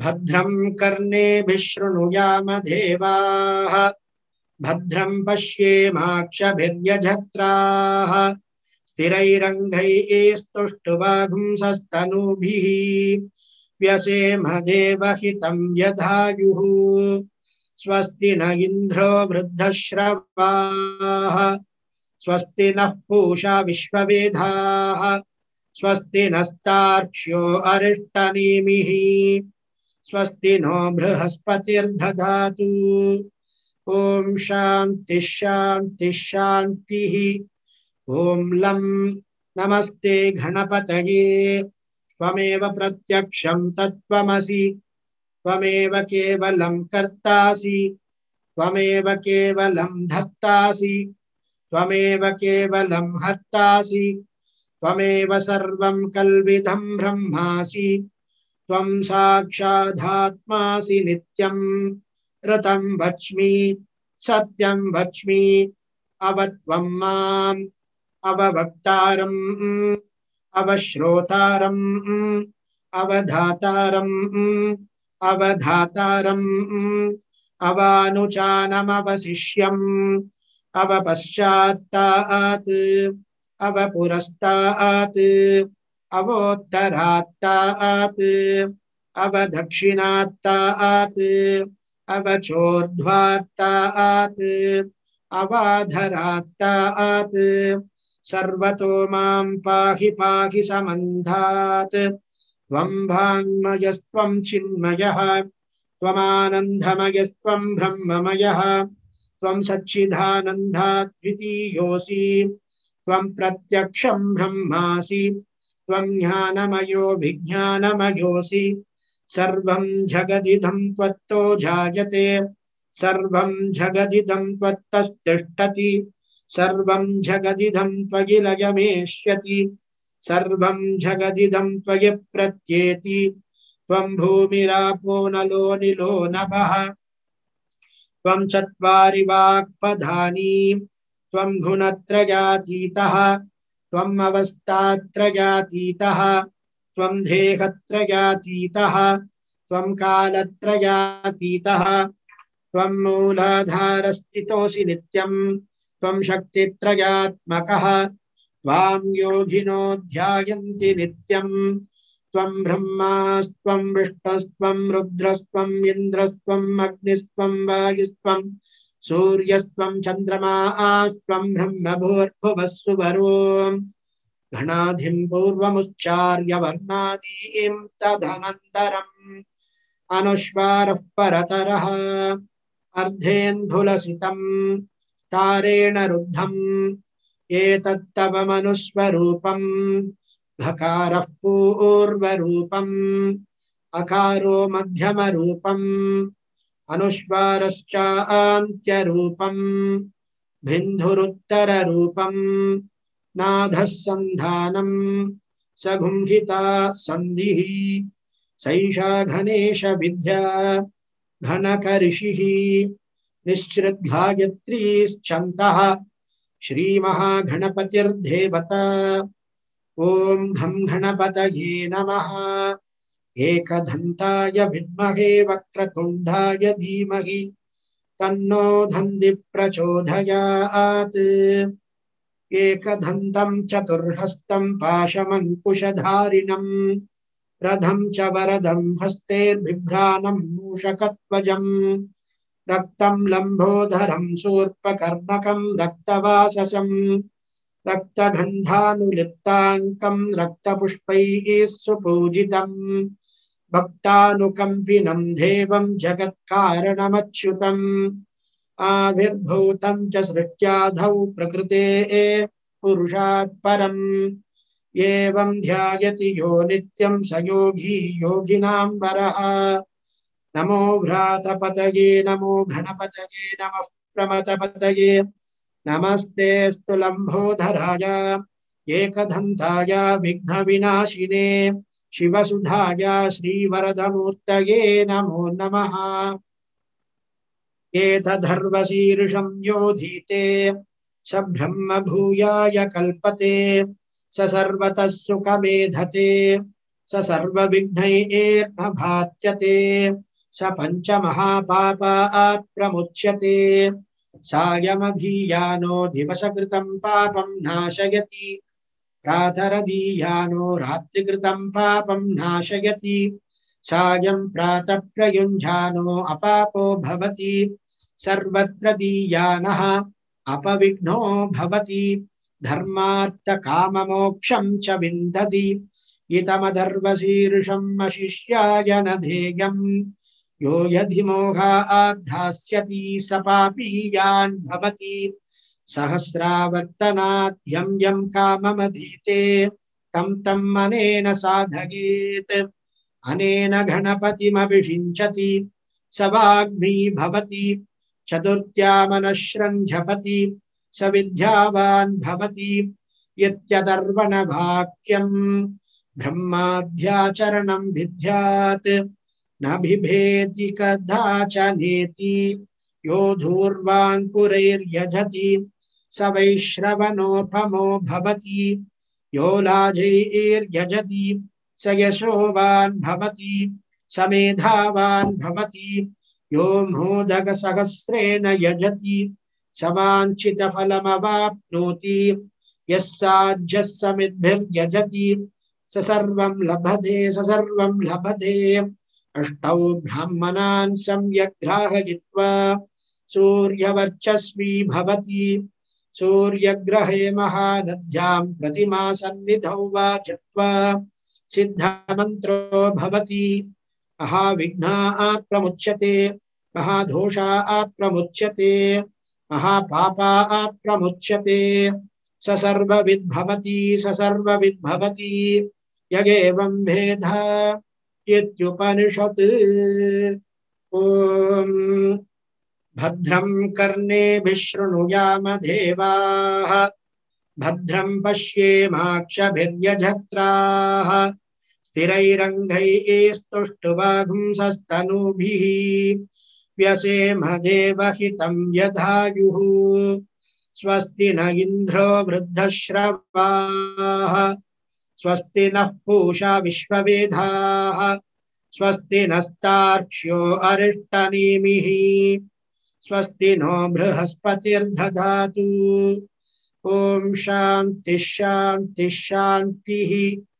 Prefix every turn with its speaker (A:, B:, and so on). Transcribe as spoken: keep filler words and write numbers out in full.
A: भद्रं कर्णेभिः शृणुयाम देवाः भद्रं पश्येमाक्षभिर्यजत्राः स्थिरैरङ्गैस्तुष्टुवागुंसस्तनूभिः व्यसेम देवहितं यदायुः स्वस्ति न इन्द्रो वृद्धश्रवाः स्वस्ति नः पूषा विश्ववेदाः स्वस्ति नस्तार्क्ष्यो अरिष्टनेमिः स्वस्ति नो बृहस्पतिर्दधातु ओम शांति शांति शांतिः ओम लं नमस्ते गणपतये त्वमेव प्रत्यक्षं तत्त्वमसि त्वमेव केवलं कर्तासि त्वमेव केवलं धर्तासि त्वमेव केवलं हर्तासि त्वमेव सर्वं कल्विदं ब्रह्मासि त्वं साक्षादात्मासि नित्यं ऋतं वच्मि सत्यं वच्मि अवत्वं माम् अववक्तारम् अवश्रोतारम् अवधातारम् अवधातारम् अवानुचानमवशिष्यम् अवपश्चात्तात् अवपुरस्तात् अवोत्तरात्तात् अवदक्षिणात्तात् अवचोर्ध्वात्तात् अवाधरात्तात् सर्वतो मां पाहि पाहि समन्धात् त्वं वाङ्मयस्त्वं चिन्मयः त्वमानन्दमयस्त्वं ब्रह्ममयः त्वं सच्चिदानन्दाद्वितीयोऽसि त्वं प्रत्यक्षं ब्रह्मासि त्वं ज्ञानमयो विज्ञानमयोऽसि सर्वं जगदिदं त्वत्तो जायते सर्वं जगदिदं त्वत्तस्तिष्ठति सर्वं जगदिदं त्वयि लयमेष्यति सर्वं जगदिदं त्वयि प्रत्येति त्वं भूमिरापो नलो निलो नभः त्वं चत्वारि वाक्पदानि त्वं गुणत्रयातीतः त्वं अवस्थात्रयातीतः त्वं देहत्रयातीतः त्वं कालत्रयातीतः त्वं मूलाधारस्थितोऽसि नित्यं त्वं शक्तित्रयात्मकः त्वां योगिनो ध्यायन्ति नित्यं त्वं ब्रह्मास्त्वं विष्णुस्त्वं रुद्रस्त्वं इन्द्रस्त्वं अग्निस्त्वं वायुस्त्वं सूर्यस्त्वं चन्द्रमास्त्वं ब्रह्म भूर्भुवः सुवरो घनाधिं पूर्वमुच्चार्य वर्णादीं तदनन्तरम् अनुस्वारः परतरः अर्धेन्दुलसितं तारेण रुद्धम् एतत्तव मनुस्वरूपम् भकारः पूर्वरूपम् अकारो मध्यमरूपम् अनुस्वारश्चान्त्यरूपम् भिन्धुरुत्तररूपम् नाधः सन्धानम् सगुंहिता सन्धिः सैषा गणेश विद्या घनकर्षिः निश्चिद्गायत्रीश्चन्तः श्रीमहागणपतिर्देवता ॐ घं गणपतये नमः एकदन्ताय विद्महे वक्रतुण्डाय धीमहि तन्नो दन्ति प्रचोदयात् एकदन्तं चतुर्हस्तं पाशमङ्कुशधारिणं रथं च वरदं हस्तैर्बिभ्राणं मूषकध्वजं रक्तं लम्बोदरं शूर्पकर्णकं रक्तवाससं रक्तगन्धानुलिप्ताङ्कं रक्तपुष्पैः सुपूजितं भक्तानुकम्पिनं देवं जगत्कारणमच्युतम् आविर्भूतं च सृष्ट्याधौ प्रकृतेः पुरुषात् परम् एवं ध्यायति यो नित्यं स योगी योगिनां वरः नमो व्रातपतये नमो गणपतये नमः प्रमथपतये नमस्तेऽस्तु लम्बोदराय एकदन्ताय विघ्नविनाशिने शिवसुधाय श्रीवरदमूर्तये नमो नमः एतदर्वशीर्षं योधीते स ब्रह्म भूयाय कल्पते स सर्वतः सुखमेधते स सर्वविघ्नैर्न भात्यते स पञ्चमहापापात् प्रमुच्यते सायमधीयानो दिवसकृतं पापं नाशयति प्रातरधीयानो रात्रिकृतं पापं नाशयति सायं प्रातः प्रयुञ्जानो अपापो भवति सर्वत्र दीयानः अपविघ्नो भवति धर्मार्थकाममोक्षं च विन्दति इतमधर्वशीर्षम् अशिष्याय न ध्येयम् यो यधिमोहात् धास्यति स पापीयान् भवति सहस्रावर्तनाद्यं यं काममधीते तं तं अनेन साधयेत् अनेन गणपतिमभिषिञ्चति स वाग्मी भवति चतुर्थ्यामनश्रं झपति स विद्यावान् भवति यत्यदर्वणवाक्यम् ब्रह्माद्याचरणं विद्यात् न बिभेति कदाचनेति यो धूर्वाङ्कुरैर्यजति स वैश्रवणोपमो भवति यो लाजैर्यजति स यशोवान् भवति स मेधावान् भवति यो मोदकसहस्रेण यजति स वाञ्छितफलमवाप्नोति यः साध्यः समिद्भिर्यजति स सर्वं लभते स सर्वं लभते अष्टौ ब्राह्मणान् सम्यक् ग्राहयित्वा सूर्यवर्चस्वी भवति सूर्यग्रहे महानद्यां प्रतिमासन्निधौ वा चित्वा सिद्धमन्त्रो भवति महाविघ्नात् प्रमुच्यते महादोषात् प्रमुच्यते महापापात् प्रमुच्यते स सर्वविद्भवति स सर्वविद्भवति यगेवं भेद इत्युपनिषत्। ॐ भद्रं कर्णेभिः शृणुयाम देवाः भद्रं पश्येमाक्षभिर्यजत्राः स्थिरैरङ्गैस्तुष्टुवागुंसस्तनूभिः व्यसेम देवहितं यदायुः स्वस्ति न इन्द्रो वृद्धश्रवाः स्वस्ति नः पूषा विश्ववेदाः स्वस्ति नस्तार्क्ष्यो अरिष्टनेमिः स्वस्ति नो बृहस्पतिर्दधातु। ओम शांति शांति शांति।